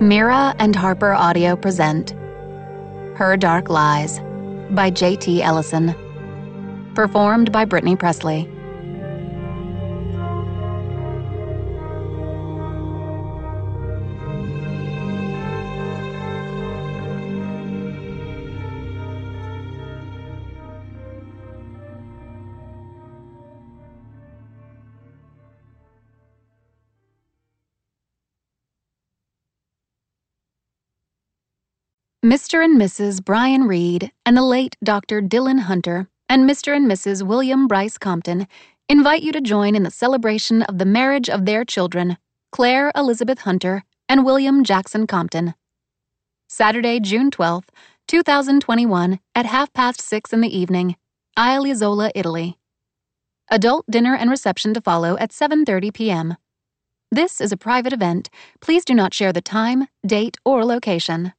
Mira and Harper Audio present Her Dark Lies by J.T. Ellison. Performed by Brittany Presley. Mr. and Mrs. Brian Reed and the late Dr. Dylan Hunter and Mr. and Mrs. William Bryce Compton invite you to join in the celebration of the marriage of their children, Claire Elizabeth Hunter and William Jackson Compton. Saturday, June 12th, 2021 at 6:30 in the evening, Isle Isola, Italy. Adult dinner and reception to follow at 7:30 p.m. This is a private event. Please do not share the time, date, or location.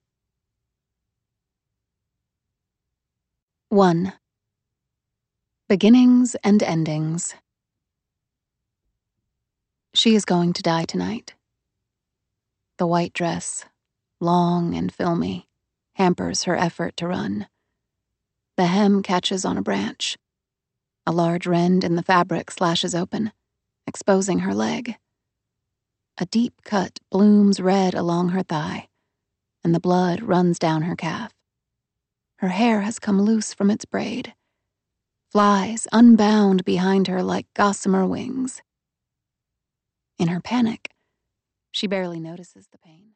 1. Beginnings and endings. She is going to die tonight. The white dress, long and filmy, hampers her effort to run. The hem catches on a branch. A large rend in the fabric slashes open, exposing her leg. A deep cut blooms red along her thigh, and the blood runs down her calf. Her hair has come loose from its braid. Flies unbound behind her like gossamer wings. In her panic, she barely notices the pain.